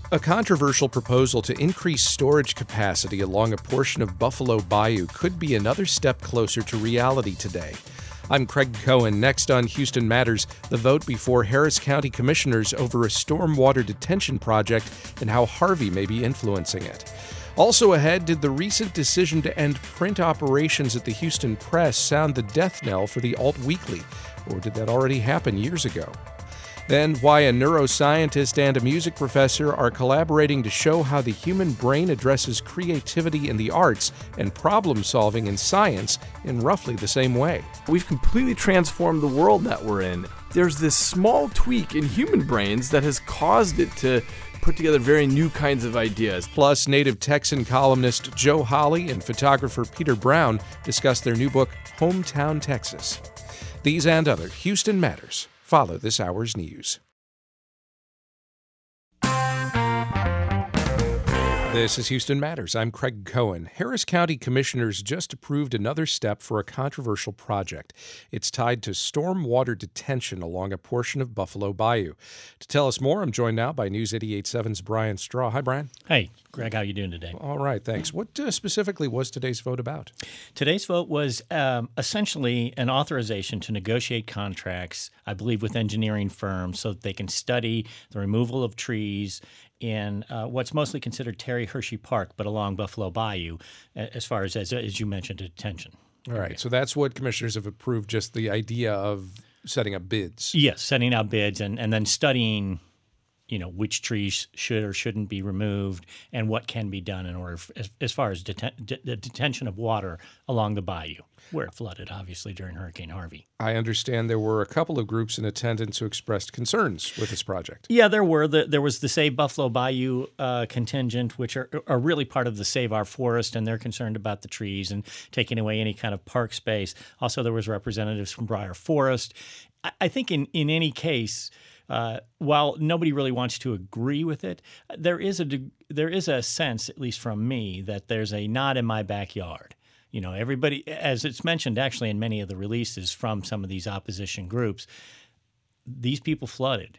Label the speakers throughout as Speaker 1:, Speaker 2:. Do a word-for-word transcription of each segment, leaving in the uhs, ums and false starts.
Speaker 1: A controversial proposal to increase storage capacity along a portion of Buffalo Bayou could be another step closer to reality today. I'm Craig Cohen. Next on Houston Matters, the vote before Harris County Commissioners over a stormwater detention project and how Harvey may be influencing it. Also ahead, did the recent decision to end print operations at the Houston Press sound the death knell for the Alt Weekly, or did that already happen years ago? Then, why a neuroscientist and a music professor are collaborating to show how the human brain addresses creativity in the arts and problem solving in science in roughly the same way.
Speaker 2: We've completely transformed the world that we're in. There's this small tweak in human brains that has caused it to put together very new kinds of ideas.
Speaker 1: Plus, native Texan columnist Joe Holly and photographer Peter Brown discuss their new book, Hometown Texas. These and other Houston Matters follow this hour's news. This is Houston Matters. I'm Craig Cohen. Harris County Commissioners just approved another step for a controversial project. It's tied to stormwater detention along a portion of Buffalo Bayou. To tell us more, I'm joined now by News eighty-eight seven's Brian Straw. Hi, Brian.
Speaker 3: Hey, Greg, how you doing today?
Speaker 1: All right, thanks. What uh, specifically was today's vote about?
Speaker 3: Today's vote was um, essentially an authorization to negotiate contracts, I believe, with engineering firms so that they can study the removal of trees in uh, what's mostly considered Terry Hershey Park, but along Buffalo Bayou, as far as, as, as you mentioned, detention.
Speaker 1: All right, so that's what commissioners have approved, just the idea of setting up bids.
Speaker 3: Yes, setting out bids and, and then studying, you know, which trees should or shouldn't be removed and what can be done in order, for, as, as far as deten- de- the detention of water along the bayou, where it flooded, obviously, during Hurricane Harvey.
Speaker 1: I understand there were a couple of groups in attendance who expressed concerns with this project.
Speaker 3: Yeah, there were. The, there was the Save Buffalo Bayou uh, contingent, which are, are really part of the Save Our Forest, and they're concerned about the trees and taking away any kind of park space. Also, there was representatives from Briar Forest. I, I think in, in any case, Uh, while nobody really wants to agree with it, there is a there is a sense, at least from me, that there's a not in my backyard. You know, everybody, as it's mentioned actually in many of the releases from some of these opposition groups, these people flooded.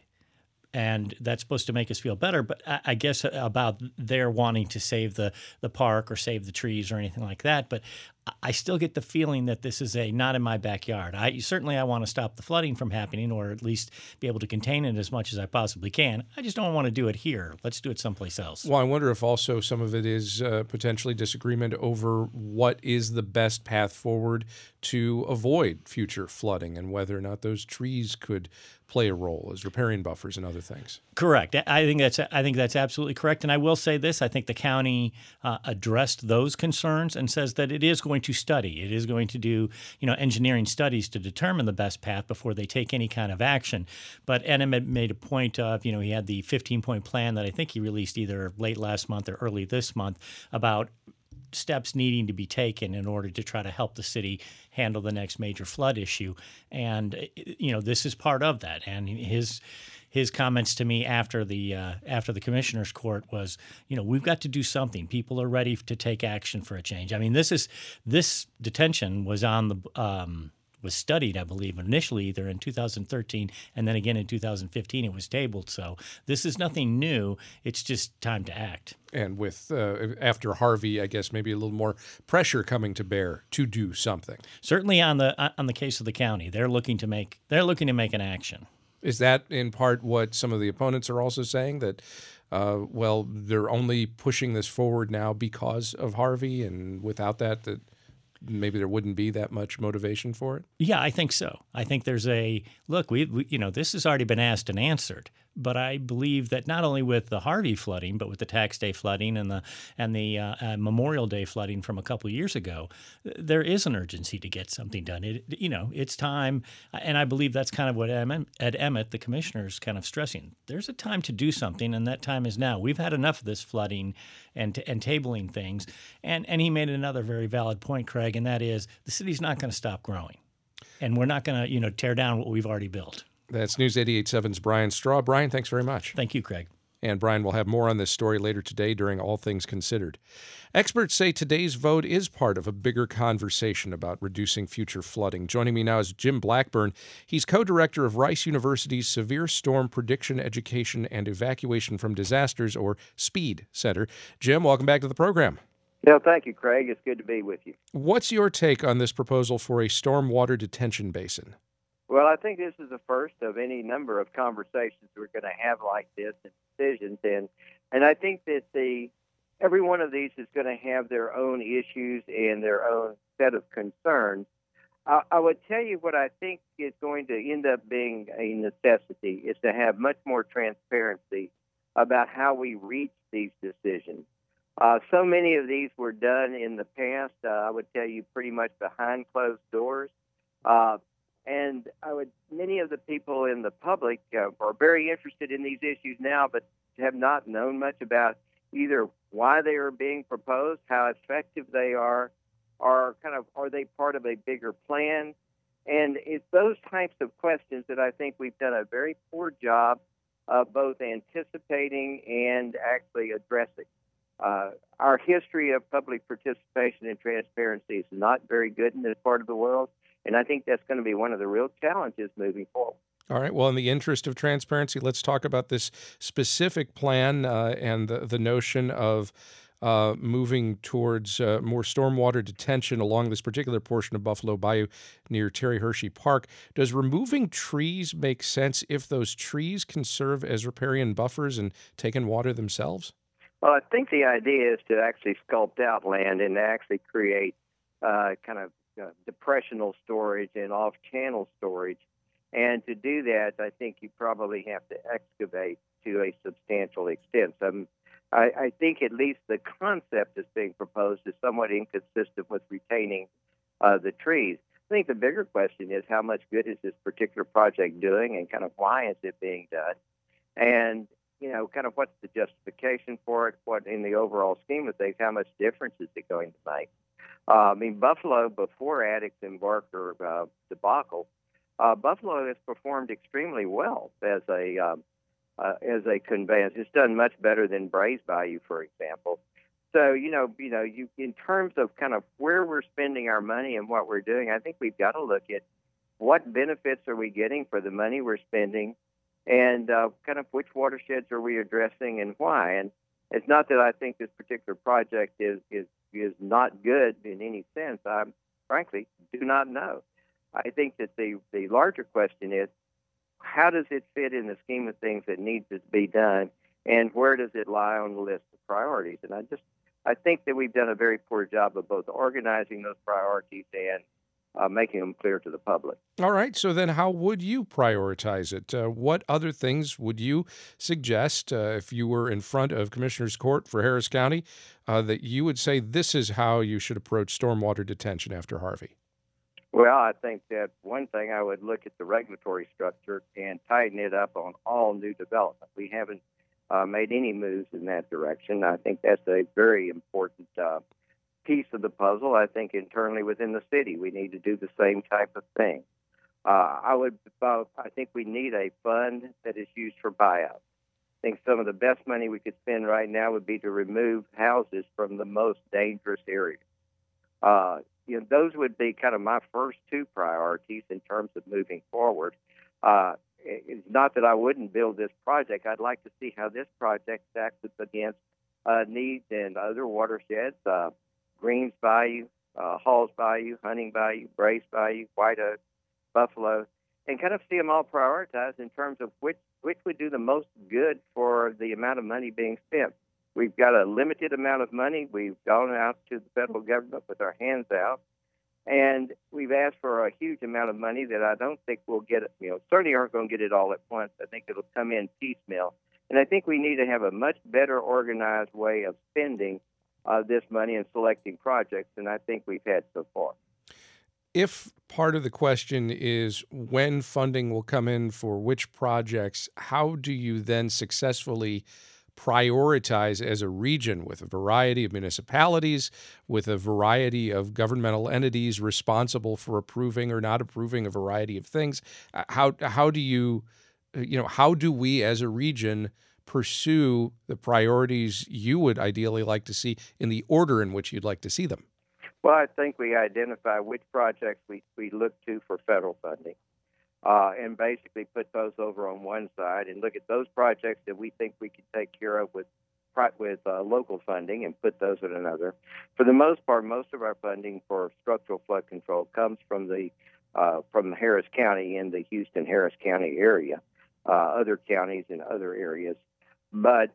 Speaker 3: And that's supposed to make us feel better, but I, I guess about their wanting to save the, the park or save the trees or anything like that. But I still get the feeling that this is a not in my backyard. I certainly I want to stop the flooding from happening, or at least be able to contain it as much as I possibly can. I just don't want to do it here. Let's do it someplace else.
Speaker 1: Well, I wonder if also some of it is uh, potentially disagreement over what is the best path forward to avoid future flooding and whether or not those trees could play a role as riparian buffers and other things.
Speaker 3: Correct. I think that's I think that's absolutely correct. And I will say this: I think the county uh, addressed those concerns and says that it is going to study. It is going to do, you know, engineering studies to determine the best path before they take any kind of action. But Enem had made a point of, you know, he had the fifteen-point plan that I think he released either late last month or early this month about steps needing to be taken in order to try to help the city handle the next major flood issue. And, you know, this is part of that. And his his comments to me after the uh, after the commissioner's court was, you know, we've got to do something. People are ready to take action for a change. I mean, this is this detention was on the um, was studied, I believe, initially either in two thousand thirteen and then again in two thousand fifteen it was tabled. So this is nothing new. It's just time to act.
Speaker 1: And with uh, after Harvey, I guess maybe a little more pressure coming to bear to do something.
Speaker 3: Certainly on the on the case of the county, they're looking to make they're looking to make an action.
Speaker 1: Is that in part what some of the opponents are also saying, that, uh, well, they're only pushing this forward now because of Harvey, and without that, that maybe there wouldn't be that much motivation for it?
Speaker 3: Yeah, I think so. I think there's a look. We, we you know, this has already been asked and answered. But I believe that not only with the Harvey flooding, but with the Tax Day flooding and the and the uh, uh, Memorial Day flooding from a couple of years ago, there is an urgency to get something done. It, you know, it's time, and I believe that's kind of what Ed Emmett, the commissioner, is kind of stressing. There's a time to do something, and that time is now. We've had enough of this flooding and and tabling things, and and he made another very valid point, Craig, and that is the city's not going to stop growing, and we're not going to you know tear down what we've already built.
Speaker 1: That's News eighty-eight seven's Brian Straw. Brian, thanks very much.
Speaker 3: Thank you, Craig.
Speaker 1: And Brian will have more on this story later today during All Things Considered. Experts say today's vote is part of a bigger conversation about reducing future flooding. Joining me now is Jim Blackburn. He's co-director of Rice University's Severe Storm Prediction, Education, and Evacuation from Disasters, or SPEED Center. Jim, welcome back to the program.
Speaker 4: Yeah, thank you, Craig. It's good to be with you.
Speaker 1: What's your take on this proposal for a stormwater detention basin?
Speaker 4: Well, I think this is the first of any number of conversations we're going to have like this and decisions. And, and I think that the every one of these is going to have their own issues and their own set of concerns. I, I would tell you what I think is going to end up being a necessity is to have much more transparency about how we reach these decisions. Uh, so many of these were done in the past, uh, I would tell you, pretty much behind closed doors. Uh, and I would, many of the people in the public uh, are very interested in these issues now, but have not known much about either why they are being proposed, how effective they are, or kind of are they part of a bigger plan? And it's those types of questions that I think we've done a very poor job of both anticipating and actually addressing. Uh, our history of public participation and transparency is not very good in this part of the world, and I think that's going to be one of the real challenges moving forward.
Speaker 1: All right. Well, in the interest of transparency, let's talk about this specific plan uh, and the, the notion of uh, moving towards uh, more stormwater detention along this particular portion of Buffalo Bayou near Terry Hershey Park. Does removing trees make sense if those trees can serve as riparian buffers and take in water themselves?
Speaker 4: Well, I think the idea is to actually sculpt out land and to actually create uh, kind of uh, depressional storage and off-channel storage. And to do that, I think you probably have to excavate to a substantial extent. Um, I, I think at least the concept that's being proposed is somewhat inconsistent with retaining uh, the trees. I think the bigger question is how much good is this particular project doing and kind of why is it being done? And, you know, kind of what's the justification for it? What, in the overall scheme of things, how much difference is it going to make? Uh, I mean, Buffalo, before Addicks and Barker uh, debacle, Uh, Buffalo has performed extremely well as a um, uh, as a conveyance. It's done much better than Brays Bayou, for example. So you know, you know, you in terms of kind of where we're spending our money and what we're doing, I think we've got to look at what benefits are we getting for the money we're spending, and uh, kind of which watersheds are we addressing and why. And it's not that I think this particular project is is is not good in any sense. I frankly do not know. I think that the, the larger question is, how does it fit in the scheme of things that needs to be done, and where does it lie on the list of priorities? And I just, I think that we've done a very poor job of both organizing those priorities and uh, making them clear to the public.
Speaker 1: All right. So then how would you prioritize it? Uh, what other things would you suggest uh, if you were in front of Commissioner's Court for Harris County uh, that you would say this is how you should approach stormwater detention after Harvey?
Speaker 4: Well, I think that one thing I would look at the regulatory structure and tighten it up on all new development. We haven't uh, made any moves in that direction. I think that's a very important uh, piece of the puzzle. I think internally within the city, we need to do the same type of thing. Uh, I would. Uh, I think we need a fund that is used for buyouts. I think some of the best money we could spend right now would be to remove houses from the most dangerous areas. Uh, You know, those would be kind of my first two priorities in terms of moving forward. Uh, it's not that I wouldn't build this project. I'd like to see how this project stacks up against uh, needs in other watersheds, uh, Greens Bayou, uh, Halls Bayou, Hunting Bayou, Brays Bayou, White Oak, Buffalo, and kind of see them all prioritized in terms of which, which would do the most good for the amount of money being spent. We've got a limited amount of money. We've gone out to the federal government with our hands out, and we've asked for a huge amount of money that I don't think we'll get. You know, certainly aren't going to get it all at once. I think it'll come in piecemeal, and I think we need to have a much better organized way of spending uh, this money and selecting projects than I think we've had so far.
Speaker 1: If part of the question is when funding will come in for which projects, how do you then successfully prioritize as a region with a variety of municipalities, with a variety of governmental entities responsible for approving or not approving a variety of things? How how do you, you know, how do we as a region pursue the priorities you would ideally like to see in the order in which you'd like to see them?
Speaker 4: Well, I think we identify which projects we, we look to for federal funding uh, and basically put those over on one side and look at those projects that we think we can take care of with with uh, local funding and put those in another. For the most part, most of our funding for structural flood control comes from the uh, from Harris County in the Houston-Harris County area, uh, other counties in other areas. But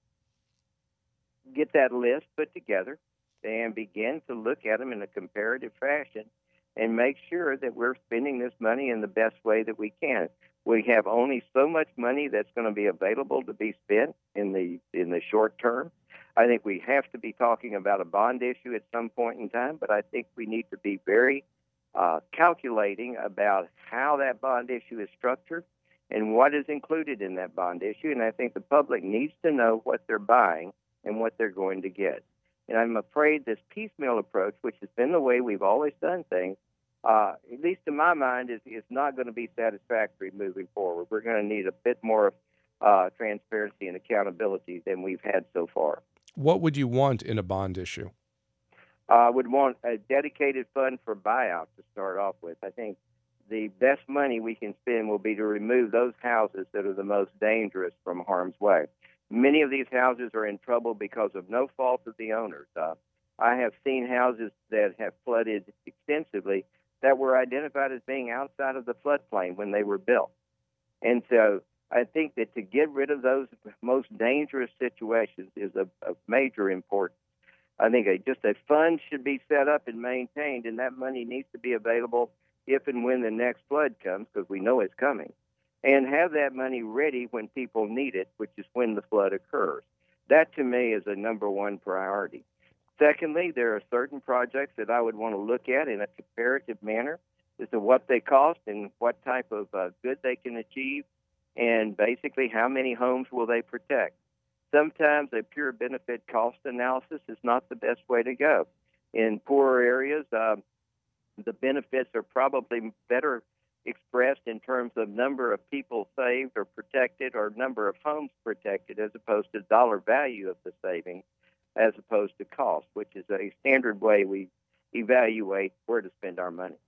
Speaker 4: get that list put together and begin to look at them in a comparative fashion and make sure that we're spending this money in the best way that we can. We have only so much money that's going to be available to be spent in the in the short term. I think we have to be talking about a bond issue at some point in time, but I think we need to be very uh, calculating about how that bond issue is structured and what is included in that bond issue. And I think the public needs to know what they're buying and what they're going to get. And I'm afraid this piecemeal approach, which has been the way we've always done things, Uh, at least in my mind, is, is not going to be satisfactory moving forward. We're going to need a bit more uh, transparency and accountability than we've had so far.
Speaker 1: What would you want in a bond issue?
Speaker 4: I uh, would want a dedicated fund for buyout to start off with. I think the best money we can spend will be to remove those houses that are the most dangerous from harm's way. Many of these houses are in trouble because of no fault of the owners. Uh, I have seen houses that have flooded extensively that were identified as being outside of the floodplain when they were built. And so I think that to get rid of those most dangerous situations is of, of major importance. I think a, just a fund should be set up and maintained, and that money needs to be available if and when the next flood comes, because we know it's coming, and have that money ready when people need it, which is when the flood occurs. That, to me, is a number one priority. Secondly, there are certain projects that I would want to look at in a comparative manner as to what they cost and what type of uh, good they can achieve, and basically how many homes will they protect. Sometimes a pure benefit cost analysis is not the best way to go. In poorer areas, uh, the benefits are probably better expressed in terms of number of people saved or protected or number of homes protected as opposed to dollar value of the savings, as opposed to cost, which is a standard way we evaluate where to spend our money.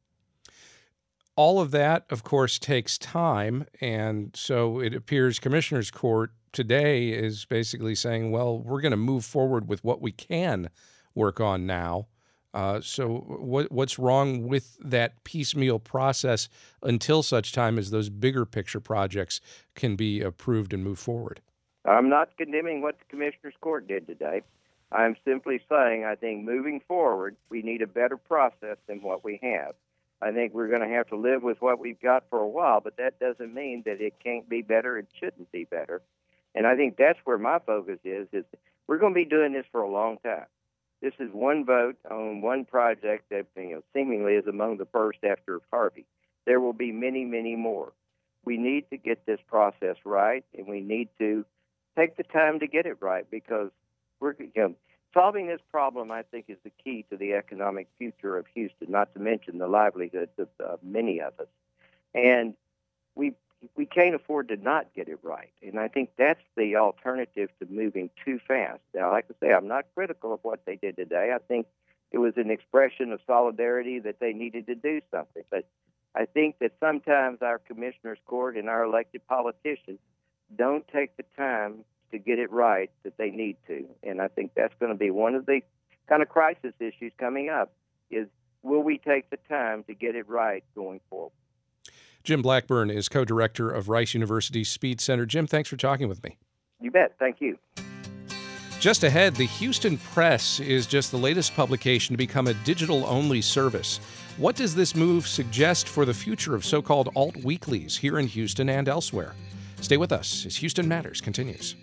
Speaker 1: All of that, of course, takes time, and so it appears Commissioner's Court today is basically saying, well, we're going to move forward with what we can work on now. Uh, so what, what's wrong with that piecemeal process until such time as those bigger picture projects can be approved and move forward?
Speaker 4: I'm not condemning what the Commissioner's Court did today. I'm simply saying I think moving forward, we need a better process than what we have. I think we're going to have to live with what we've got for a while, but that doesn't mean that it can't be better. It shouldn't be better. And I think that's where my focus is, is we're going to be doing this for a long time. This is one vote on one project that, you know, seemingly is among the first after Harvey. There will be many, many more. We need to get this process right, and we need to take the time to get it right, because we're, you know, solving this problem, I think, is the key to the economic future of Houston, not to mention the livelihoods of uh, many of us. And we we can't afford to not get it right. And I think that's the alternative to moving too fast. Now, like I say, I'm not critical of what they did today. I think it was an expression of solidarity that they needed to do something. But I think that sometimes our Commissioner's Court and our elected politicians don't take the time to get it right that they need to. And I think that's going to be one of the kind of crisis issues coming up, is will we take the time to get it right going forward?
Speaker 1: Jim Blackburn is co-director of Rice University's Speed Center. Jim, thanks for talking with me.
Speaker 4: You bet. Thank you.
Speaker 1: Just ahead, the Houston Press is just the latest publication to become a digital-only service. What does this move suggest for the future of so-called alt weeklies here in Houston and elsewhere? Stay with us as Houston Matters continues.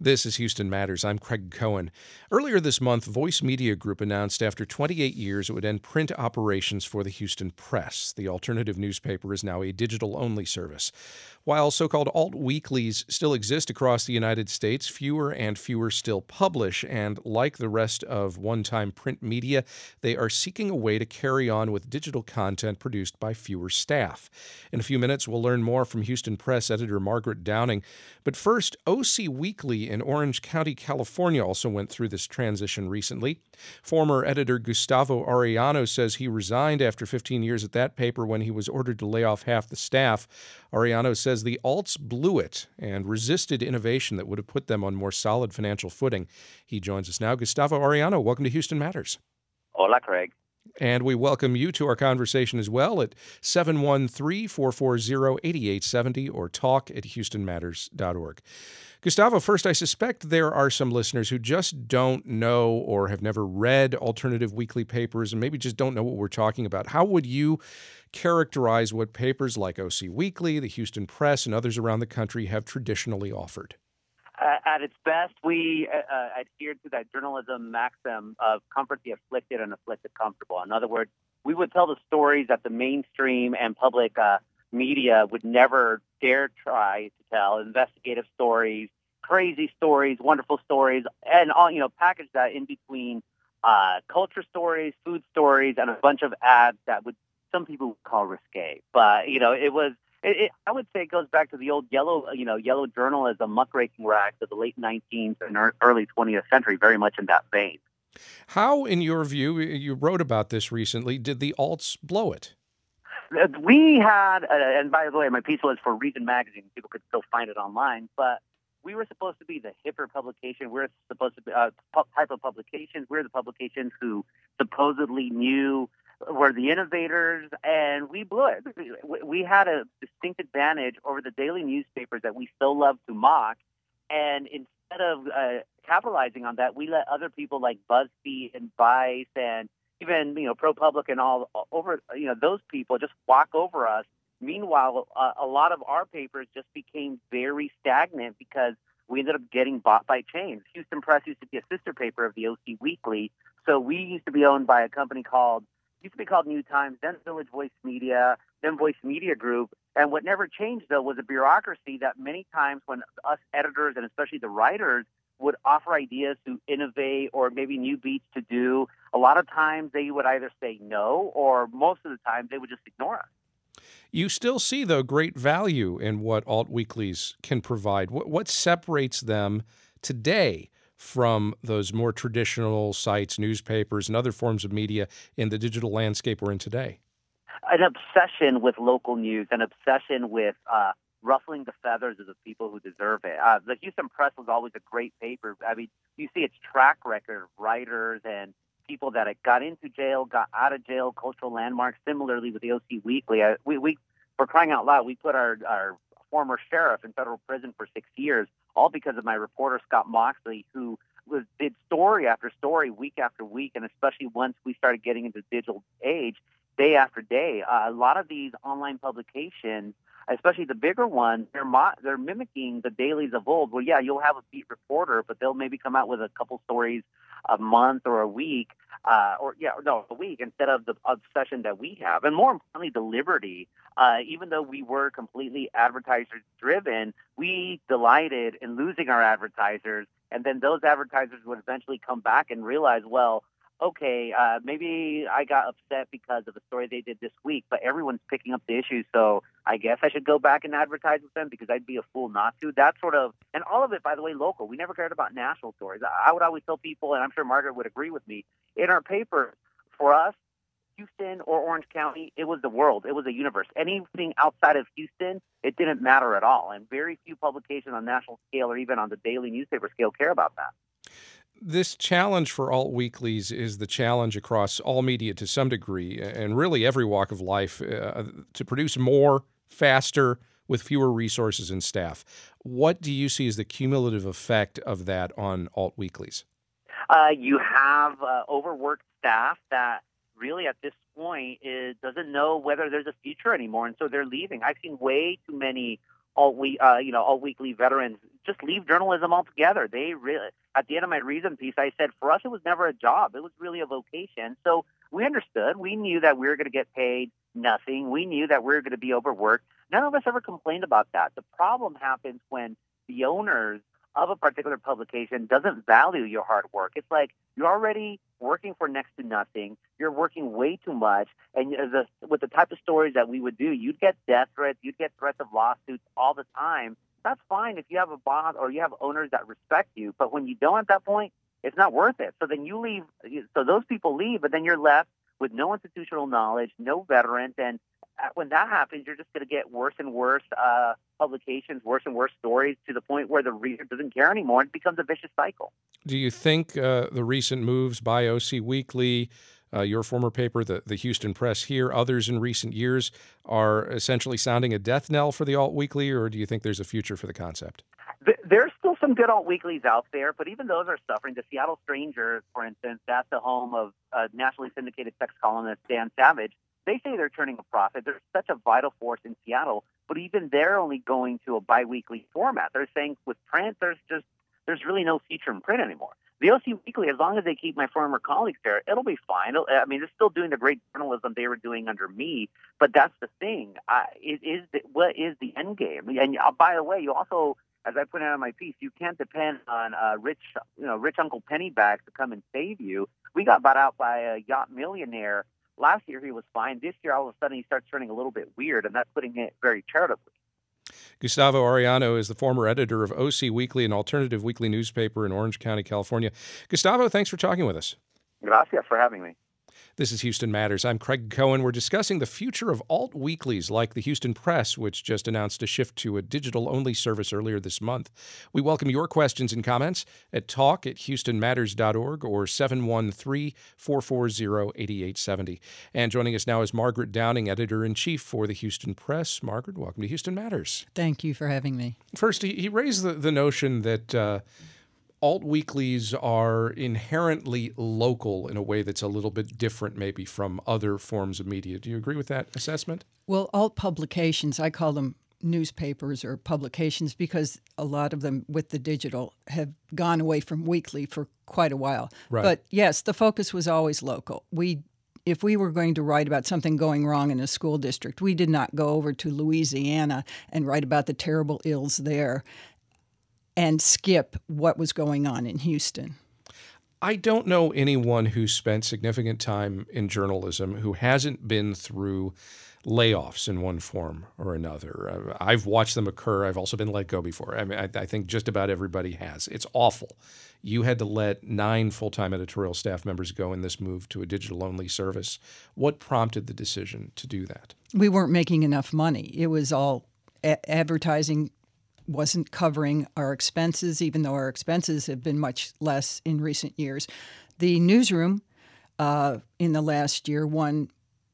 Speaker 1: This is Houston Matters. I'm Craig Cohen. Earlier this month, Voice Media Group announced after twenty-eight years it would end print operations for the Houston Press. The alternative newspaper is now a digital-only service. While so-called alt weeklies still exist across the United States, fewer and fewer still publish, and like the rest of one-time print media, they are seeking a way to carry on with digital content produced by fewer staff. In a few minutes, we'll learn more from Houston Press editor Margaret Downing. But first, O C Weekly in Orange County, California also went through this transition recently. Former editor Gustavo Arellano says he resigned after fifteen years at that paper when he was ordered to lay off half the staff. Arellano says the alts blew it and resisted innovation that would have put them on more solid financial footing. He joins us now. Gustavo Arellano, welcome to Houston Matters.
Speaker 5: Hola, Craig.
Speaker 1: And we welcome you to our conversation as well at seven one three, four four zero, eight eight seven zero or talk at houston matters dot org. Gustavo, first, I suspect there are some listeners who just don't know or have never read alternative weekly papers and maybe just don't know what we're talking about. How would you characterize what papers like O C Weekly, the Houston Press, and others around the country have traditionally offered?
Speaker 5: Uh, at its best, we uh, adhere to that journalism maxim of comfort the afflicted and afflict the comfortable. In other words, we would tell the stories that the mainstream and public uh, media would never dare try to tell, investigative stories, crazy stories, wonderful stories, and all, you know, package that in between uh, culture stories, food stories, and a bunch of ads that would some people would call risque. But, you know, it was, it, it, I would say it goes back to the old yellow, you know, yellow journalism, muckraking rags of the late nineteenth and early twentieth century, very much in that vein.
Speaker 1: How, in your view, you wrote about this recently, did the alts blow it?
Speaker 5: We had, uh, and by the way, my piece was for Reason Magazine. People could still find it online, but we were supposed to be the hipper publication. We're supposed to be a uh, type of publications. We're the publications who supposedly knew were the innovators, and we blew it. We had a distinct advantage over the daily newspapers that we so love to mock, and instead of uh, capitalizing on that, we let other people like BuzzFeed and Vice and even, you know, ProPublica and all over, you know, those people just walk over us. Meanwhile, uh, a lot of our papers just became very stagnant because we ended up getting bought by chains. Houston Press used to be a sister paper of the O C Weekly, so we used to be owned by a company called used to be called New Times, then Village Voice Media, then Voice Media Group. And what never changed, though, was a bureaucracy that many times when us editors and especially the writers would offer ideas to innovate or maybe new beats to do, a lot of times they would either say no or most of the time they would just ignore us.
Speaker 1: You still see, though, great value in what alt weeklies can provide. What, what separates them today from those more traditional sites, newspapers, and other forms of media in the digital landscape we're in today?
Speaker 5: An obsession with local news, an obsession with uh, ruffling the feathers of the people who deserve it. Uh, the Houston Press was always a great paper. I mean, you see its track record of writers and people that got into jail, got out of jail, cultural landmarks. Similarly with the O C Weekly, uh, we, we, for crying out loud, we put our, our former sheriff in federal prison for six years, all because of my reporter, Scott Moxley, who was did story after story, week after week, and especially once we started getting into the digital age, day after day. Uh, a lot of these online publications, especially the bigger ones, they're mo- they're mimicking the dailies of old. Well, yeah, you'll have a beat reporter, but they'll maybe come out with a couple stories a month or a week, uh, or yeah, no, a week instead of the obsession that we have. And more importantly, the liberty. Uh, even though we were completely advertiser-driven, we delighted in losing our advertisers, and then those advertisers would eventually come back and realize, well, okay, uh, maybe I got upset because of the story they did this week, but everyone's picking up the issue, so I guess I should go back and advertise with them because I'd be a fool not to. That sort of, and all of it, by the way, local. We never cared about national stories. I would always tell people, and I'm sure Margaret would agree with me, in our paper, for us, Houston or Orange County, it was the world. It was a universe. Anything outside of Houston, it didn't matter at all. And very few publications on national scale or even on the daily newspaper scale care about that.
Speaker 1: This challenge for alt weeklies is the challenge across all media to some degree, and really every walk of life, uh, to produce more, faster, with fewer resources and staff. What do you see as the cumulative effect of that on alt weeklies?
Speaker 5: Uh, you have uh, overworked staff that really at this point is, doesn't know whether there's a future anymore, and so they're leaving. I've seen way too many all we uh, you know all weekly veterans just leave journalism altogether. They really, at the end of my reason piece, I said for us it was never a job; it was really a vocation. So we understood. We knew that we were going to get paid nothing. We knew that we were going to be overworked. None of us ever complained about that. The problem happens when the owners of a particular publication doesn't value your hard work. It's like you're already working for next to nothing. You're working way too much. And the, with the type of stories that we would do, you'd get death threats, you'd get threats of lawsuits all the time. That's fine if you have a boss or you have owners that respect you. But when you don't at that point, it's not worth it. So then you leave. So those people leave, but then you're left with no institutional knowledge, no veterans. And when that happens, you're just going to get worse and worse uh, publications, worse and worse stories, to the point where the reader doesn't care anymore. It becomes a vicious cycle.
Speaker 1: Do you think uh, the recent moves by O C Weekly, uh, your former paper, the, the Houston Press here, others in recent years, are essentially sounding a death knell for the alt weekly, or do you think there's a future for the concept?
Speaker 5: There's still some good alt weeklies out there, but even those are suffering. The Seattle Stranger, for instance, that's the home of uh, nationally syndicated text columnist Dan Savage. They say they're turning a profit. They're such a vital force in Seattle, but even they're only going to a biweekly format. They're saying with print, there's just there's really no future in print anymore. The O C Weekly, as long as they keep my former colleagues there, it'll be fine. It'll, I mean, they're still doing the great journalism they were doing under me, but that's the thing. I, it is the, what is the end game? And uh, by the way, you also, as I put out in my piece, you can't depend on uh, rich, you know, rich Uncle Pennybags to come and save you. We got bought out by a yacht millionaire. Last year he was fine. This year, all of a sudden, he starts turning a little bit weird, and that's putting it very charitably.
Speaker 1: Gustavo Arellano is the former editor of O C Weekly, an alternative weekly newspaper in Orange County, California. Gustavo, thanks for talking with us.
Speaker 5: Gracias for having me.
Speaker 1: This is Houston Matters. I'm Craig Cohen. We're discussing the future of alt weeklies like the Houston Press, which just announced a shift to a digital-only service earlier this month. We welcome your questions and comments at talk at houston matters dot org or seven one three, four four zero, eight eight seven zero. And joining us now is Margaret Downing, editor-in-chief for the Houston Press. Margaret, welcome to Houston Matters.
Speaker 6: Thank you for having me.
Speaker 1: First, he, he raised the, the notion that uh, alt weeklies are inherently local in a way that's a little bit different maybe from other forms of media. Do you agree with that assessment?
Speaker 6: Well, alt publications, I call them newspapers or publications because a lot of them with the digital have gone away from weekly for quite a while.
Speaker 1: Right.
Speaker 6: But yes, the focus was always local. We If we were going to write about something going wrong in a school district, we did not go over to Louisiana and write about the terrible ills there and skip what was going on in Houston.
Speaker 1: I don't know anyone who spent significant time in journalism who hasn't been through layoffs in one form or another. Uh, I've watched them occur. I've also been let go before. I mean, I, I think just about everybody has. It's awful. You had to let nine full-time editorial staff members go in this move to a digital-only service. What prompted the decision to do that?
Speaker 6: We weren't making enough money. It was all a- advertising wasn't covering our expenses, even though our expenses have been much less in recent years. The newsroom uh, in the last year won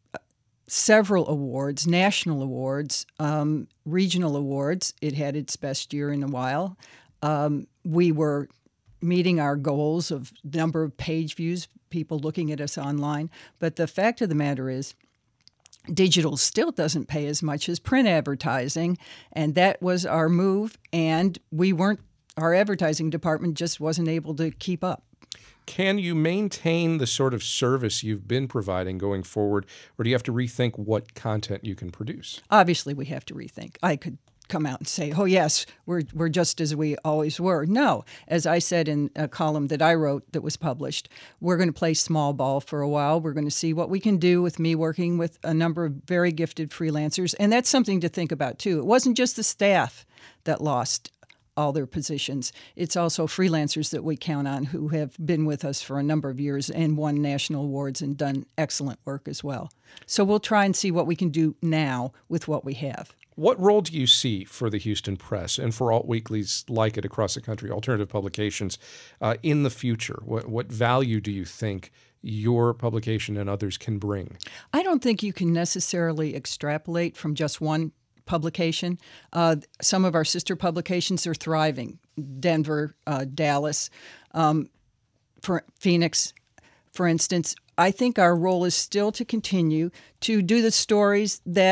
Speaker 6: several awards, national awards, um, regional awards. It had its best year in a while. Um, we were meeting our goals of number of page views, people looking at us online. But the fact of the matter is, digital still doesn't pay as much as print advertising, and that was our move, and we weren't, our advertising department just wasn't able to keep up.
Speaker 1: Can you maintain the sort of service you've been providing going forward, or do you have to rethink what content you can produce?
Speaker 6: Obviously, we have to rethink. I could come out and say, oh, yes, we're we're just as we always were. No, as I said in a column that I wrote that was published, we're going to play small ball for a while. We're going to see what we can do with me working with a number of very gifted freelancers. And that's something to think about, too. It wasn't just the staff that lost all their positions. It's also freelancers that we count on who have been with us for a number of years and won national awards and done excellent work as well. So we'll try and see what we can do now with what we have.
Speaker 1: What role do you see for the Houston Press and for alt weeklies like it across the country, alternative publications, uh, in the future? What, what value do you think your publication and others can bring?
Speaker 6: I don't think you can necessarily extrapolate from just one publication. Uh, some of our sister publications are thriving. Denver, uh, Dallas, um, for Phoenix, for instance. I think our role is still to continue to do the stories that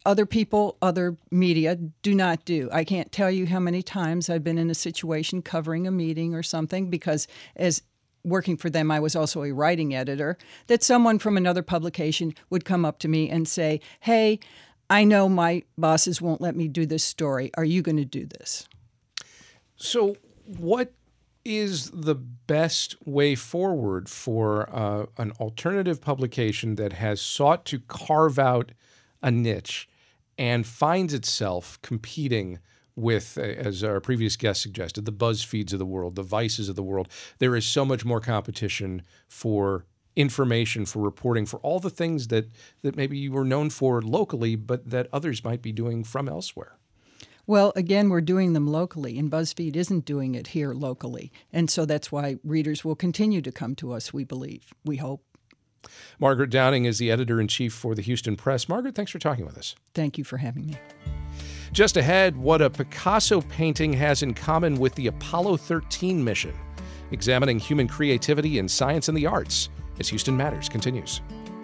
Speaker 6: other people, other media do not do. I can't tell you how many times I've been in a situation covering a meeting or something because as working for them, I was also a writing editor, that someone from another publication would come up to me and say, hey, I know my bosses won't let me do this story. Are you going to do this?
Speaker 1: So what is the best way forward for uh, an alternative publication that has sought to carve out a niche and finds itself competing with, as our previous guest suggested, the BuzzFeeds of the world, the Vices of the world? There is so much more competition for information, for reporting, for all the things that, that maybe you were known for locally, but that others might be doing from elsewhere.
Speaker 6: Well, again, we're doing them locally, and BuzzFeed isn't doing it here locally. And so that's why readers will continue to come to us, we believe, we hope.
Speaker 1: Margaret Downing is the editor-in-chief for the Houston Press. Margaret, thanks for talking with us.
Speaker 6: Thank you for having me.
Speaker 1: Just ahead, what a Picasso painting has in common with the Apollo thirteen mission, examining human creativity in science and the arts, as Houston Matters continues.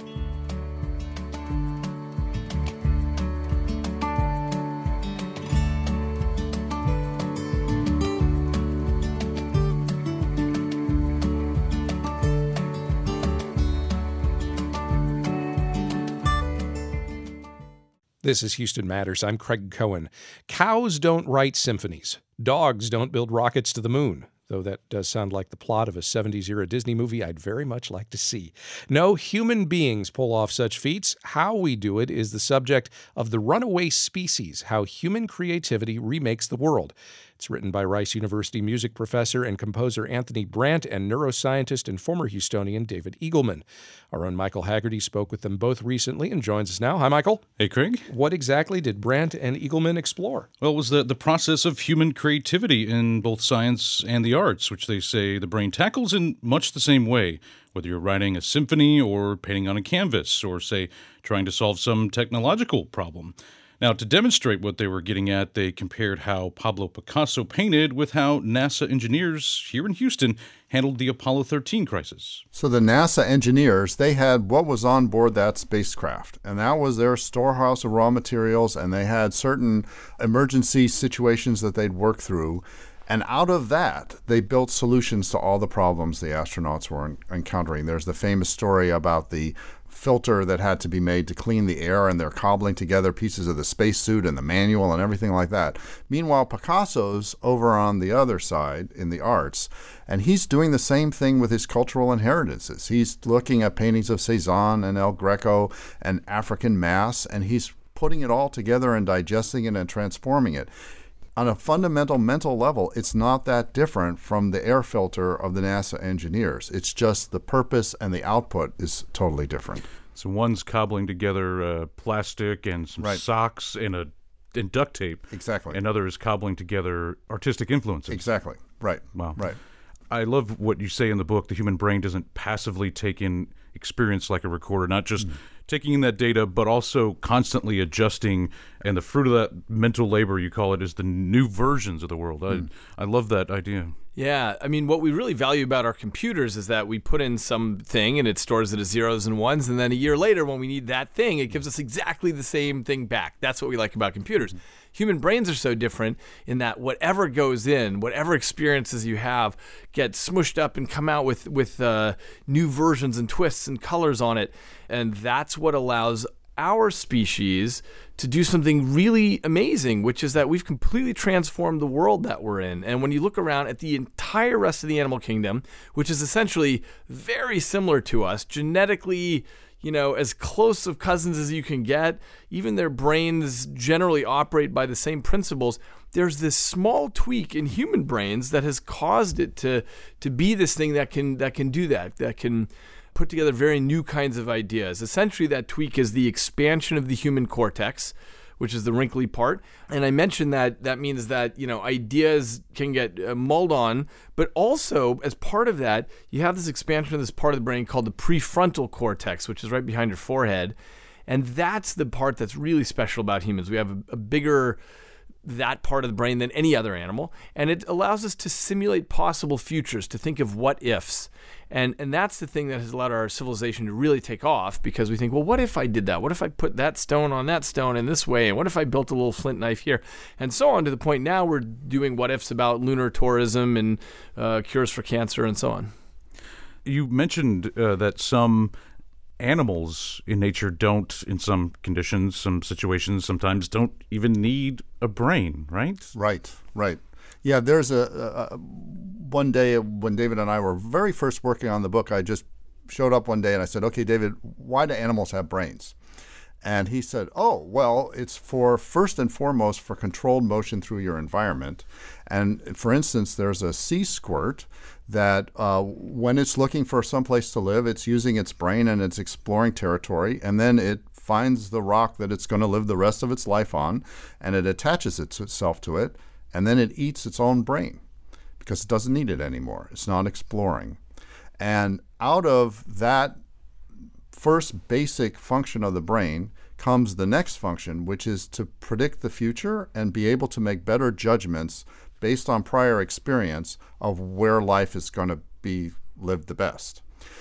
Speaker 1: This is Houston Matters. I'm Craig Cohen. Cows don't write symphonies. Dogs don't build rockets to the moon. Though that does sound like the plot of a seventies-era Disney movie I'd very much like to see. No, human beings pull off such feats. How we do it is the subject of The Runaway Species, How Human Creativity Remakes the World. It's written by Rice University music professor and composer Anthony Brandt and neuroscientist and former Houstonian David Eagleman. Our own Michael Haggerty spoke with them both recently and joins us now. Hi, Michael.
Speaker 7: Hey, Craig.
Speaker 1: What exactly did Brandt and Eagleman explore?
Speaker 7: Well, it was the, the process of human creativity in both science and the arts, which they say the brain tackles in much the same way, whether you're writing a symphony or painting on a canvas or, say, trying to solve some technological problem. Now, to demonstrate what they were getting at, they compared how Pablo Picasso painted with how NASA engineers here in Houston handled the Apollo thirteen crisis.
Speaker 8: So the NASA engineers, they had what was on board that spacecraft, and that was their storehouse of raw materials, and they had certain emergency situations that they'd work through. And out of that, they built solutions to all the problems the astronauts were encountering. There's the famous story about the filter that had to be made to clean the air, and they're cobbling together pieces of the spacesuit and the manual and everything like that. Meanwhile, Picasso's over on the other side in the arts, and he's doing the same thing with his cultural inheritances. He's looking at paintings of Cezanne and El Greco and African Mass, and he's putting it all together and digesting it and transforming it. On a fundamental mental level, it's not that different from the air filter of the NASA engineers. It's just the purpose and the output is totally different.
Speaker 7: So one's cobbling together uh, plastic and some
Speaker 8: right.
Speaker 7: socks and, a, and duct tape.
Speaker 8: Exactly.
Speaker 7: And others cobbling together artistic influences.
Speaker 8: Exactly. Right.
Speaker 7: Wow.
Speaker 8: Right.
Speaker 7: I love what you say in the book. The human brain doesn't passively take in experience like a recorder, not just mm. taking in that data, but also constantly adjusting. And the fruit of that mental labor, you call it, is the new versions of the world. Mm. I, I love that idea.
Speaker 2: Yeah, I mean, what we really value about our computers is that we put in something and it stores it as zeros and ones, and then a year later when we need that thing, it gives us exactly the same thing back. That's what we like about computers. Human brains are so different in that whatever goes in, whatever experiences you have, get smushed up and come out with, with uh, new versions and twists and colors on it. And that's what allows our species to do something really amazing, which is that we've completely transformed the world that we're in. And when you look around at the entire rest of the animal kingdom, which is essentially very similar to us, genetically, you know, as close of cousins as you can get, even their brains generally operate by the same principles. There's this small tweak in human brains that has caused it to to be this thing that can that can do that, that can put together very new kinds of ideas. Essentially, that tweak is the expansion of the human cortex, which is the wrinkly part. And I mentioned that that means that, you know, ideas can get uh, mulled on, but also as part of that, you have this expansion of this part of the brain called the prefrontal cortex, which is right behind your forehead. And that's the part that's really special about humans. We have a, a bigger that part of the brain than any other animal, and it allows us to simulate possible futures, to think of what ifs. And and that's the thing that has allowed our civilization to really take off, because we think, well, what if I did that? What if I put that stone on that stone in this way? And what if I built a little flint knife here? And so on, to the point now we're doing what ifs about lunar tourism and uh, cures for cancer and so on.
Speaker 7: You mentioned uh, that some animals in nature don't, in some conditions, some situations, sometimes don't even need a brain, right?
Speaker 8: Right, right. Yeah, there's a, a one day when David and I were very first working on the book, I just showed up one day and I said, okay, David, why do animals have brains? And he said, oh, well, it's for, first and foremost, for controlled motion through your environment. And for instance, there's a sea squirt that uh, when it's looking for some place to live, it's using its brain and it's exploring territory, and then it finds the rock that it's going to live the rest of its life on, and it attaches itself to it, and then it eats its own brain because it doesn't need it anymore. It's not exploring. And out of that first basic function of the brain comes the next function, which is to predict the future and be able to make better judgments based on prior experience of where life is going to be lived the best.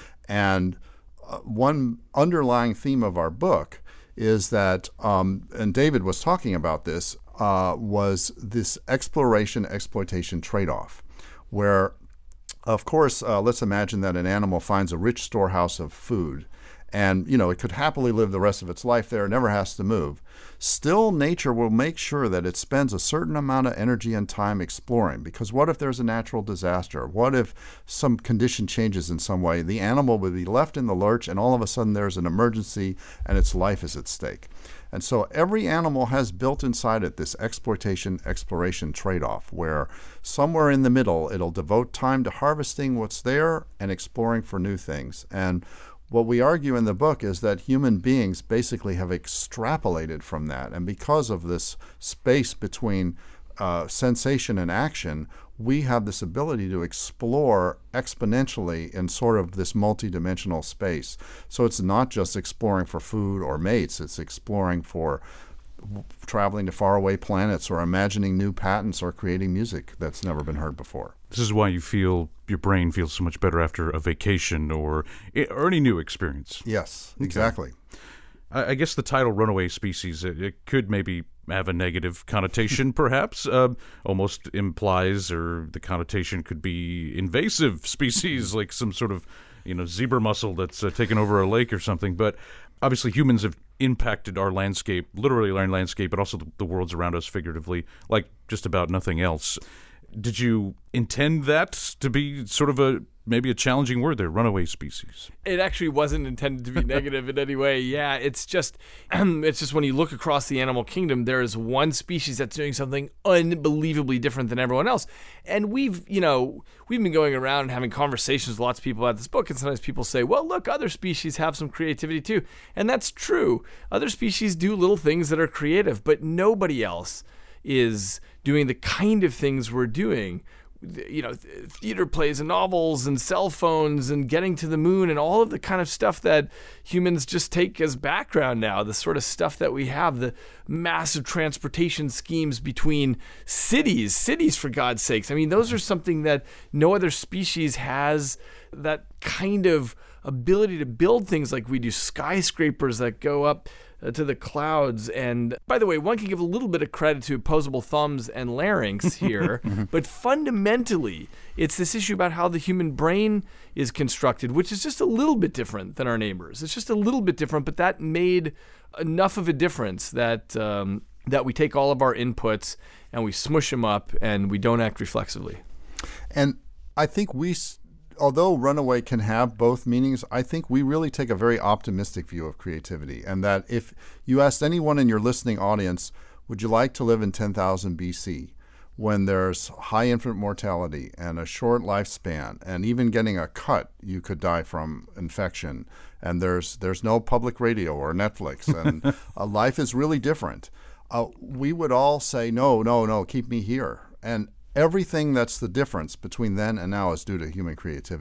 Speaker 8: And uh, one underlying theme of our book is that, um, and David was talking about this, uh, was this exploration-exploitation trade-off, where, of course, uh, let's imagine that an animal finds a rich storehouse of food, and, you know, it could happily live the rest of its life there, never has to move. Still, nature will make sure that it spends a certain amount of energy and time exploring, because what if there's a natural disaster? What if some condition changes in some way? The animal would be left in the lurch, and all of a sudden there's an emergency, and its life is at stake. And so every animal has built inside it this exploitation-exploration trade-off, where somewhere in the middle it'll devote time to harvesting what's there and exploring for new things. And what we argue in the book is that human beings basically have extrapolated from that. And because of this space between uh, sensation and action, we have this ability to explore exponentially in sort of this multidimensional space. So it's not just exploring for food or mates, it's exploring for traveling to faraway planets or imagining new patents or creating music that's never been heard before.
Speaker 7: This is why you feel your brain feels so much better after a vacation or, or any new experience.
Speaker 8: Yes, exactly.
Speaker 7: Okay. I guess the title Runaway Species, it, it could maybe have a negative connotation, perhaps. Uh, almost implies, or the connotation could be invasive species, like some sort of, you know, zebra mussel that's uh, taken over a lake or something. But obviously humans have impacted our landscape, literally our landscape, but also the, the worlds around us figuratively, like just about nothing else. Did you intend that to be sort of a maybe a challenging word there, runaway species?
Speaker 2: It actually wasn't intended to be negative in any way. Yeah, it's just it's just when you look across the animal kingdom, there is one species that's doing something unbelievably different than everyone else. And we've, you know, we've been going around and having conversations with lots of people about this book, and sometimes people say, well, look, other species have some creativity too. And that's true. Other species do little things that are creative, but nobody else is doing the kind of things we're doing. You know, theater plays and novels and cell phones and getting to the moon and all of the kind of stuff that humans just take as background now, the sort of stuff that we have, the massive transportation schemes between cities, cities for God's sakes. I mean, those are something that no other species has, that kind of ability to build things like we do, skyscrapers that go up to the clouds. And by the way, one can give a little bit of credit to opposable thumbs and larynx here, but fundamentally, it's this issue about how the human brain is constructed, which is just a little bit different than our neighbors. It's just a little bit different, but that made enough of a difference that um, that we take all of our inputs and we smush them up and we don't act reflexively.
Speaker 8: And I think we... although runaway can have both meanings, I think we really take a very optimistic view of creativity. And that if you asked anyone in your listening audience, would you like to live in ten thousand B C, when there's high infant mortality and a short lifespan, and even getting a cut, you could die from infection, and there's there's no public radio or Netflix, and uh, life is really different, uh, we would all say, no, no, no, keep me here. And everything that's the difference between then and now is due to human creativity.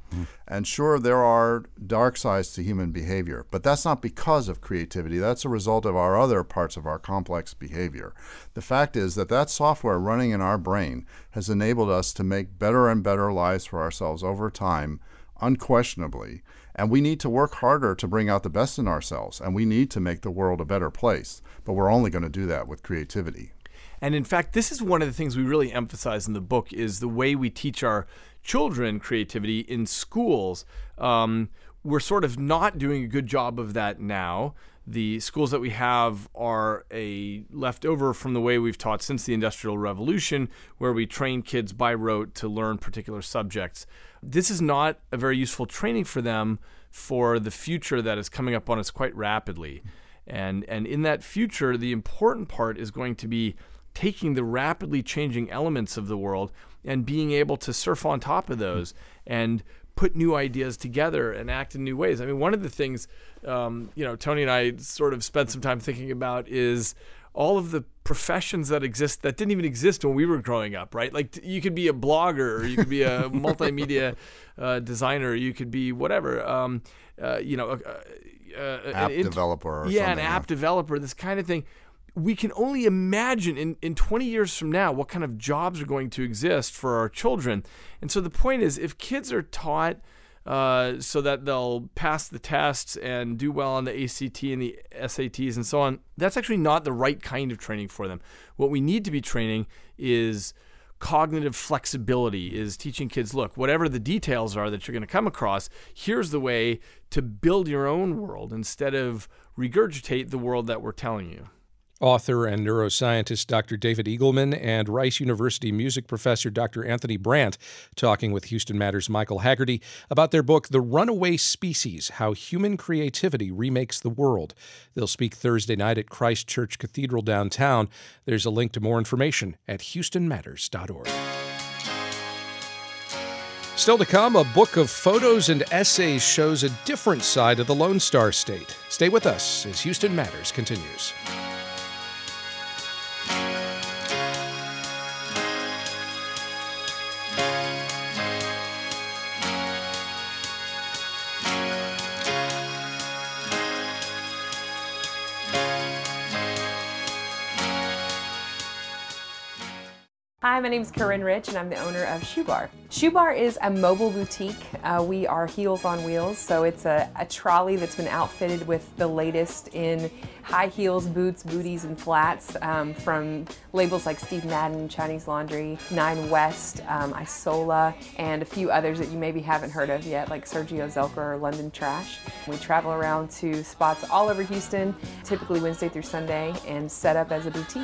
Speaker 8: And sure, there are dark sides to human behavior, but that's not because of creativity. That's a result of our other parts of our complex behavior. The fact is that that software running in our brain has enabled us to make better and better lives for ourselves over time, unquestionably. And we need to work harder to bring out the best in ourselves, and we need to make the world a better place. But we're only going to do that with creativity.
Speaker 2: And in fact, this is one of the things we really emphasize in the book is the way we teach our children creativity in schools. Um, we're sort of not doing a good job of that now. The schools that we have are a leftover from the way we've taught since the Industrial Revolution, where we train kids by rote to learn particular subjects. This is not a very useful training for them for the future that is coming up on us quite rapidly. And, and in that future, the important part is going to be taking the rapidly changing elements of the world and being able to surf on top of those and put new ideas together and act in new ways. I mean, one of the things, um, you know, Tony and I sort of spent some time thinking about is all of the professions that exist that didn't even exist when we were growing up, right? Like you could be a blogger, or you could be a multimedia uh, designer, you could be whatever, um, uh, you know, uh, uh,
Speaker 8: app
Speaker 2: an,
Speaker 8: developer or
Speaker 2: yeah,
Speaker 8: something.
Speaker 2: an app developer, this kind of thing. We can only imagine in, in twenty years from now what kind of jobs are going to exist for our children. And so the point is, if kids are taught uh, so that they'll pass the tests and do well on the A C T and the S A Ts and so on, that's actually not the right kind of training for them. What we need to be training is cognitive flexibility, is teaching kids, look, whatever the details are that you're going to come across, here's the way to build your own world instead of regurgitate the world that we're telling you.
Speaker 1: Author and neuroscientist Doctor David Eagleman and Rice University music professor Doctor Anthony Brandt talking with Houston Matters' Michael Haggerty about their book, The Runaway Species, How Human Creativity Remakes the World. They'll speak Thursday night at Christ Church Cathedral downtown. There's a link to more information at houston matters dot org. Still to come, a book of photos and essays shows a different side of the Lone Star State. Stay with us as Houston Matters continues.
Speaker 9: Hi, my name is Corinne Rich, and I'm the owner of Shoe Bar. Shoe Bar is a mobile boutique. Uh, we are Heels on Wheels, so it's a, a trolley that's been outfitted with the latest in high heels, boots, booties, and flats um, from labels like Steve Madden, Chinese Laundry, Nine West, um, Isola, and a few others that you maybe haven't heard of yet, like Sergio Zelker or London Trash. We travel around to spots all over Houston, typically Wednesday through Sunday, and set up as a boutique.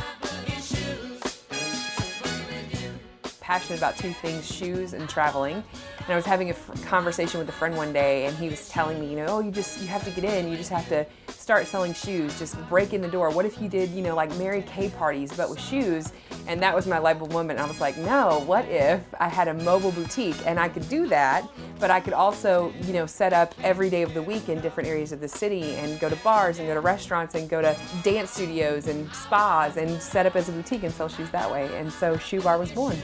Speaker 9: Passionate about two things, shoes and traveling. And I was having a f- conversation with a friend one day, and he was telling me, you know, oh, you just, you have to get in, you just have to start selling shoes, just break in the door. What if you did, you know, like Mary Kay parties, but with shoes? And that was my light bulb moment. And I was like, no, what if I had a mobile boutique and I could do that, but I could also, you know, set up every day of the week in different areas of the city and go to bars and go to restaurants and go to dance studios and spas and set up as a boutique and sell shoes that way. And so Shoe Bar was born.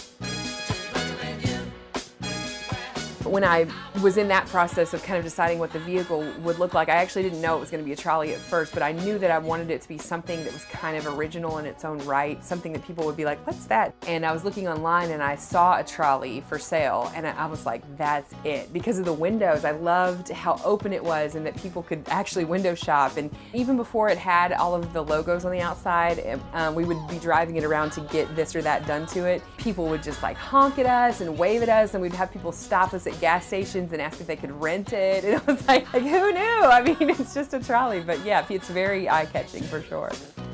Speaker 9: When I was in that process of kind of deciding what the vehicle would look like, I actually didn't know it was going to be a trolley at first, but I knew that I wanted it to be something that was kind of original in its own right, something that people would be like, what's that? And I was looking online and I saw a trolley for sale, and I was like, that's it. Because of the windows, I loved how open it was and that people could actually window shop. And even before it had all of the logos on the outside, um, we would be driving it around to get this or that done to it. People would just like honk at us and wave at us, and we'd have people stop us at gas stations and ask if they could rent it. And it was like, like, who knew? I mean, it's just a trolley, but yeah, it's very eye-catching for sure.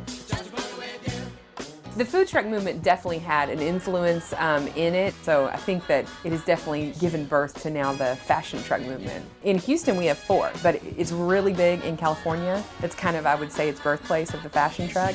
Speaker 9: The food truck movement definitely had an influence um, in it, so I think that it has definitely given birth to now the fashion truck movement. In Houston, we have four, but it's really big in California. It's kind of, I would say, its birthplace of the fashion truck.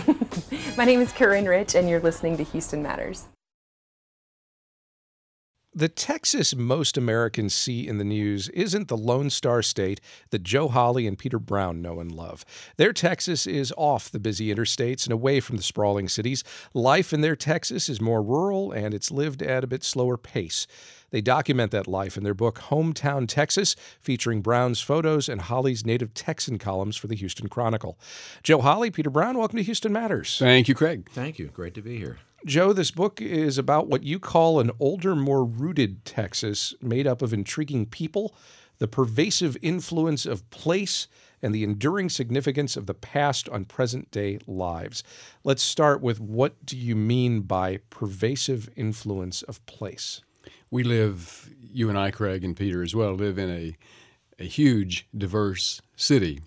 Speaker 9: My name is Corinne Rich, and you're listening to Houston Matters.
Speaker 1: The Texas most Americans see in the news isn't the Lone Star State that Joe Hawley and Peter Brown know and love. Their Texas is off the busy interstates and away from the sprawling cities. Life in their Texas is more rural, and it's lived at a bit slower pace. They document that life in their book, Hometown Texas, featuring Brown's photos and Hawley's native Texan columns for the Houston Chronicle. Joe Hawley, Peter Brown, welcome to Houston Matters.
Speaker 10: Thank you, Craig.
Speaker 11: Thank you. Great to be here.
Speaker 1: Joe, this book is about what you call an older, more rooted Texas, made up of intriguing people, the pervasive influence of place, and the enduring significance of the past on present-day lives. Let's start with, what do you mean by pervasive influence of place?
Speaker 10: We live, you and I, Craig, and Peter as well, live in a, a huge, diverse city.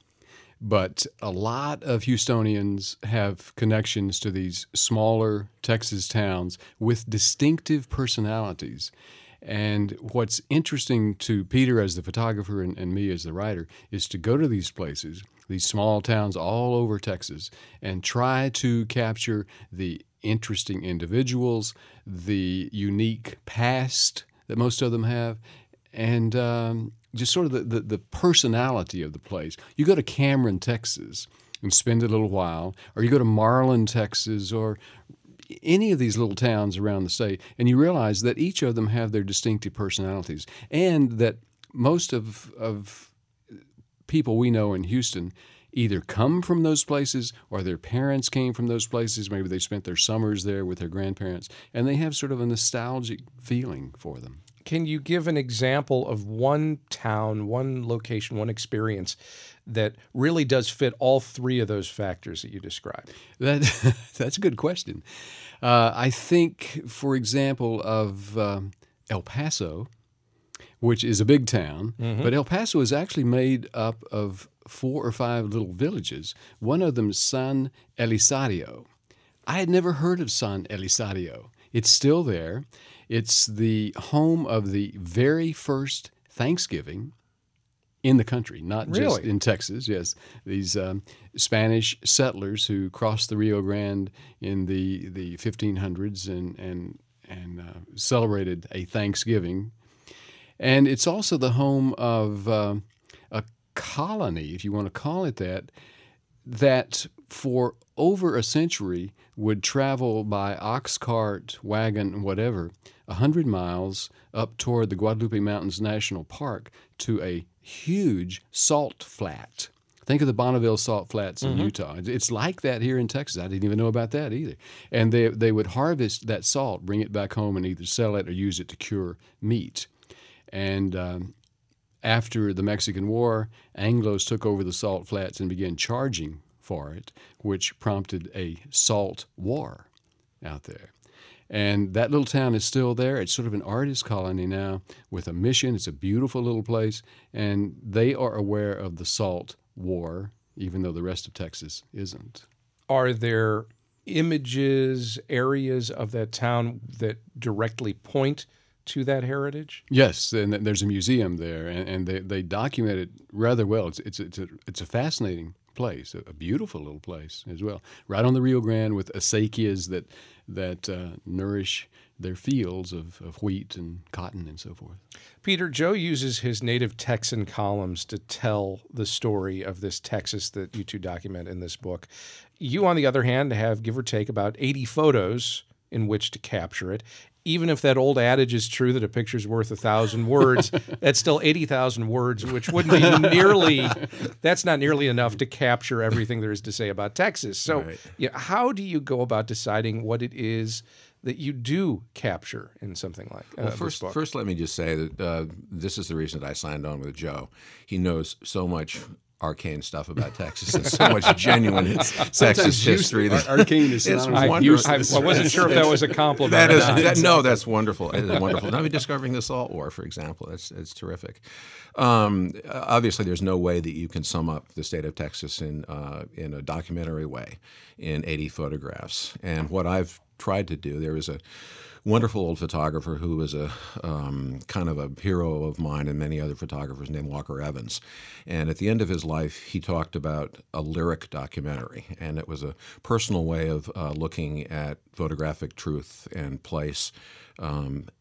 Speaker 10: But a lot of Houstonians have connections to these smaller Texas towns with distinctive personalities. And what's interesting to Peter as the photographer and, and me as the writer is to go to these places, these small towns all over Texas, and try to capture the interesting individuals, the unique past that most of them have, and um, just sort of the, the, the personality of the place. You go to Cameron, Texas, and spend a little while, or you go to Marlin, Texas, or any of these little towns around the state, and you realize that each of them have their distinctive personalities, and that most of, of people we know in Houston either come from those places or their parents came from those places. Maybe they spent their summers there with their grandparents, and they have sort of a nostalgic feeling for them.
Speaker 1: Can you give an example of one town, one location, one experience that really does fit all three of those factors that you described?
Speaker 10: That, that's a good question. Uh, I think, for example, of um, El Paso, which is a big town, mm-hmm. but El Paso is actually made up of four or five little villages. One of them is San Elizario. I had never heard of San Elizario. It's still there. It's the home of the very first Thanksgiving in the country, not
Speaker 1: really?
Speaker 10: just in Texas. Yes, these um, Spanish settlers who crossed the Rio Grande in the, the fifteen hundreds and and and uh, celebrated a Thanksgiving. And it's also the home of uh, a colony, if you want to call it that, that for over a century would travel by ox cart, wagon, whatever, one hundred miles up toward the Guadalupe Mountains National Park to a huge salt flat. Think of the Bonneville Salt Flats in mm-hmm. Utah. It's like that here in Texas. I didn't even know about that either. And they, they would harvest that salt, bring it back home, and either sell it or use it to cure meat. And um, after the Mexican War, Anglos took over the salt flats and began charging for it, which prompted a salt war out there. And that little town is still there. It's sort of an artist colony now with a mission. It's a beautiful little place, and they are aware of the salt war, even though the rest of Texas isn't.
Speaker 1: Are there images, areas of that town that directly point to that heritage?
Speaker 10: Yes, and there's a museum there, and, and they, they document it rather well. It's it's it's a, it's a fascinating place, a beautiful little place as well, right on the Rio Grande with acequias that that uh, nourish their fields of, of wheat and cotton and so forth.
Speaker 1: Peter, Joe uses his native Texan columns to tell the story of this Texas that you two document in this book. You, on the other hand, have, give or take, about eighty photos in which to capture it. Even if that old adage is true that a picture's worth a thousand words, that's still eighty thousand words, which wouldn't be nearly, that's not nearly enough to capture everything there is to say about Texas. So right. yeah, how do you go about deciding what it is that you do capture in something like uh,
Speaker 11: well, first,
Speaker 1: this book?
Speaker 11: First, let me just say that uh, this is the reason that I signed on with Joe. He knows so much arcane stuff about Texas and so much genuine Texas history.
Speaker 10: That arcane is
Speaker 11: it's
Speaker 10: I,
Speaker 11: wonderful.
Speaker 1: I, I wasn't sure if that was a compliment.
Speaker 11: That is, that, no, that's wonderful. It is wonderful. Now, discovering the Salt War, for example, that's it's terrific. Um, obviously, there's no way that you can sum up the state of Texas in uh, in a documentary way in eighty photographs. And what I've tried to do, there was a wonderful old photographer who was a um, kind of a hero of mine and many other photographers named Walker Evans. And at the end of his life, he talked about a lyric documentary. And it was a personal way of uh, looking at photographic truth and place um,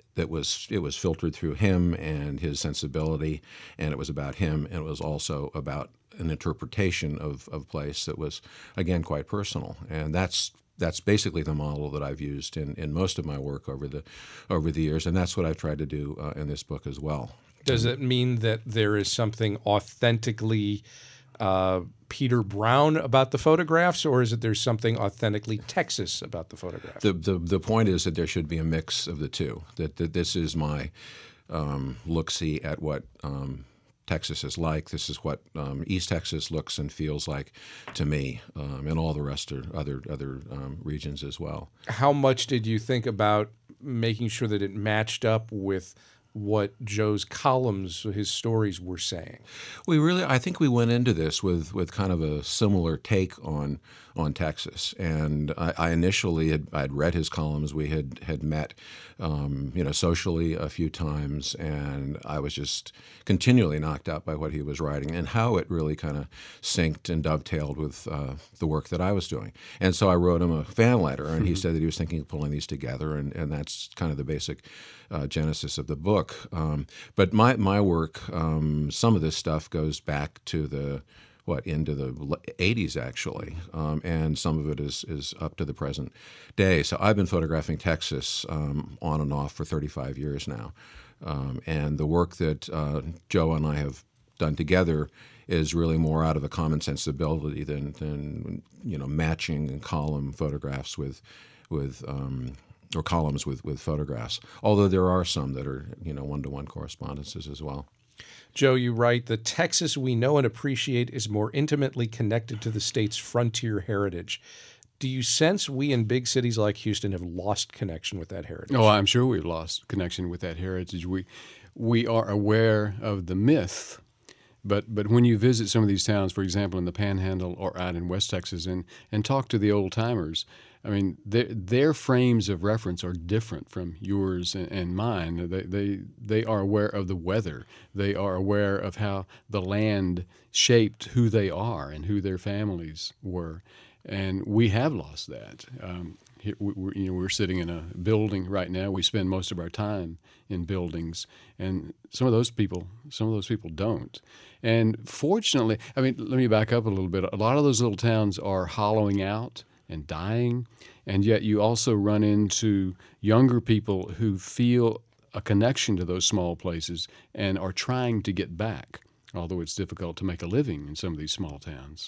Speaker 11: that was it was filtered through him and his sensibility, and it was about him, and it was also about an interpretation of, of place that was, again, quite personal. And that's that's basically the model that I've used in, in most of my work over the over the years, and that's what I've tried to do uh, in this book as well.
Speaker 1: Does it mean that there is something authentically uh, Peter Brown about the photographs, or is it there's something authentically Texas about the photographs?
Speaker 11: The, the the point is that there should be a mix of the two. That, that this is my um, look-see at what um, Texas is like. This is what um, East Texas looks and feels like to me, um, and all the rest are other other um, regions as well.
Speaker 1: How much did you think about making sure that it matched up with what Joe's columns, his stories were saying?
Speaker 11: We really, I think we went into this with, with kind of a similar take on on Texas. And I, I initially had I'd read his columns. We had had met, um, you know, socially a few times, and I was just continually knocked out by what he was writing and how it really kind of synced and dovetailed with uh, the work that I was doing. And so I wrote him a fan letter, and he said that he was thinking of pulling these together, and, and that's kind of the basic uh, genesis of the book. Um, but my my work, um, some of this stuff goes back to the what into the eighties actually, um, and some of it is is up to the present day. So I've been photographing Texas um, on and off for thirty-five years now, um, and the work that uh, Joe and I have done together is really more out of a common sensibility than than you know matching column photographs with with. Um, or columns with, with photographs, although there are some that are, you know, one-to-one correspondences as well.
Speaker 1: Joe, you write, the Texas we know and appreciate is more intimately connected to the state's frontier heritage. Do you sense we in big cities like Houston have lost connection with that heritage?
Speaker 10: Oh, I'm sure we've lost connection with that heritage. We we are aware of the myth, but but when you visit some of these towns, for example, in the Panhandle or out in West Texas, and, and talk to the old-timers, I mean, their, their frames of reference are different from yours and, and mine. They, they they are aware of the weather. They are aware of how the land shaped who they are and who their families were, and we have lost that. Um, here, we, we're, you know, we're sitting in a building right now. We spend most of our time in buildings, and some of those people, some of those people don't. And fortunately, I mean, let me back up a little bit. A lot of those little towns are hollowing out and dying, and yet you also run into younger people who feel a connection to those small places and are trying to get back, although it's difficult to make a living in some of these small towns.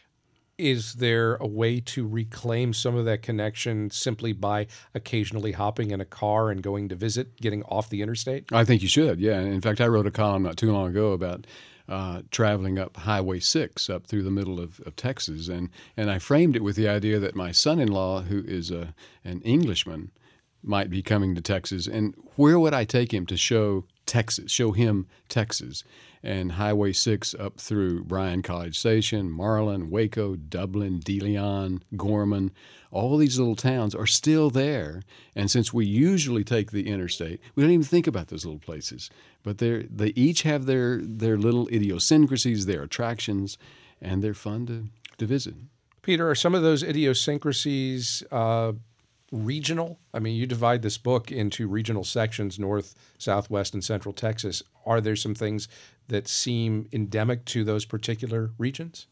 Speaker 1: Is there a way to reclaim some of that connection simply by occasionally hopping in a car and going to visit, getting off the interstate?
Speaker 10: I think you should, yeah. In fact, I wrote a column not too long ago about Uh, traveling up Highway six up through the middle of, of Texas. And, and I framed it with the idea that my son-in-law, who is a, an Englishman, might be coming to Texas. And where would I take him to show Texas, show him Texas? And Highway six up through Bryan College Station, Marlin, Waco, Dublin, DeLeon, Gorman, all these little towns are still there. And since we usually take the interstate, we don't even think about those little places. But they they each have their, their little idiosyncrasies, their attractions, and they're fun to, to visit.
Speaker 1: Peter, are some of those idiosyncrasies uh, regional? I mean, you divide this book into regional sections, North, Southwest, and Central Texas. Are there some things that seem endemic to those particular regions?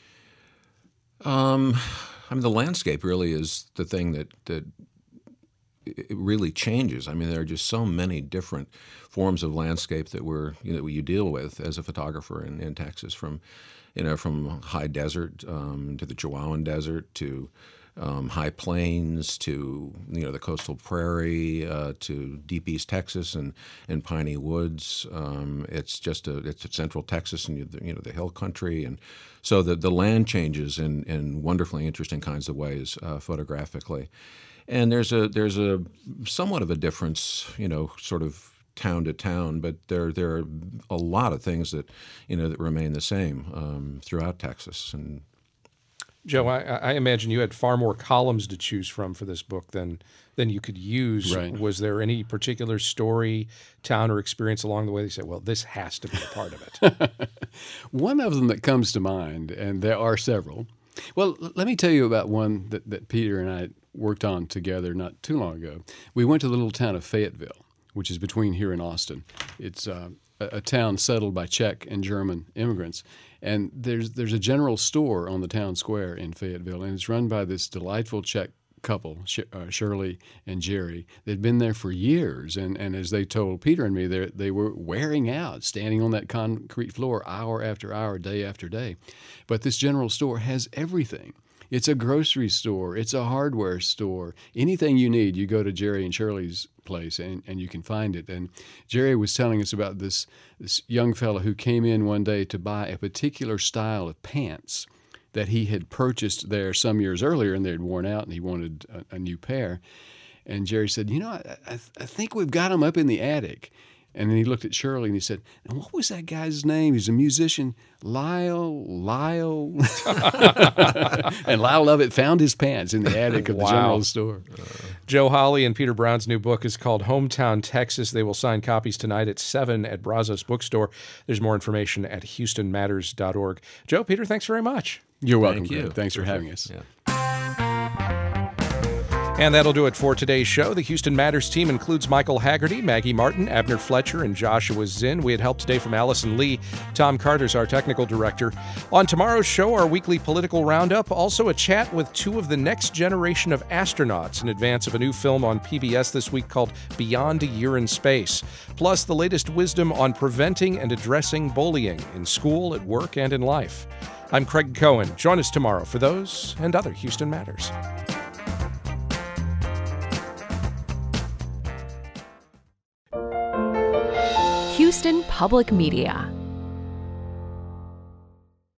Speaker 11: Um, I mean, the landscape really is the thing that, that it really changes. I mean, there are just so many different forms of landscape that we're you know you deal with as a photographer in, in Texas, from you know from high desert um, to the Chihuahuan Desert to um, high plains to you know the coastal prairie uh, to deep East Texas and, and piney woods. Um, it's just a it's a central Texas and you, you know the hill country, and so the the land changes in in wonderfully interesting kinds of ways uh, photographically. And there's a there's a somewhat of a difference, you know, sort of town to town, but there there are a lot of things that you know that remain the same um, throughout Texas. And
Speaker 1: Joe, I, I imagine you had far more columns to choose from for this book than than you could use.
Speaker 10: Right.
Speaker 1: Was there any particular story, town, or experience along the way that you said, "Well, this has to be a part of it"?
Speaker 10: One of them that comes to mind, and there are several. Well, let me tell you about one that, that Peter and I worked on together not too long ago. We went to the little town of Fayetteville, which is between here and Austin. It's uh, a, a town settled by Czech and German immigrants. And there's there's a general store on the town square in Fayetteville, and it's run by this delightful Czech couple, Sh- uh, Shirley and Jerry. They'd been there for years, and, and as they told Peter and me, they they were wearing out, standing on that concrete floor hour after hour, day after day. But this general store has everything. It's a grocery store. It's a hardware store. Anything you need, you go to Jerry and Shirley's place, and, and you can find it. And Jerry was telling us about this, this young fellow who came in one day to buy a particular style of pants that he had purchased there some years earlier, and they had worn out, and he wanted a, a new pair. And Jerry said, you know, I, I, I think we've got them up in the attic. And then he looked at Shirley and he said, and what was that guy's name? He's a musician, Lyle, Lyle. And Lyle Lovett found his pants in the attic of
Speaker 1: Wow.
Speaker 10: the general store.
Speaker 1: Uh, Joe Hawley and Peter Brown's new book is called Hometown, Texas. They will sign copies tonight at seven at Brazos Bookstore. There's more information at houston matters dot org. Joe, Peter, thanks very much.
Speaker 10: You're welcome,
Speaker 11: Thank you.
Speaker 10: Greg. Thanks for having us.
Speaker 11: Yeah.
Speaker 1: And that'll do it for today's show. The Houston Matters team includes Michael Haggerty, Maggie Martin, Abner Fletcher, and Joshua Zinn. We had help today from Allison Lee. Tom Carter's our technical director. On tomorrow's show, our weekly political roundup, also a chat with two of the next generation of astronauts in advance of a new film on P B S this week called Beyond a Year in Space. Plus, the latest wisdom on preventing and addressing bullying in school, at work, and in life. I'm Craig Cohen. Join us tomorrow for those and other Houston Matters.
Speaker 12: Houston Public Media.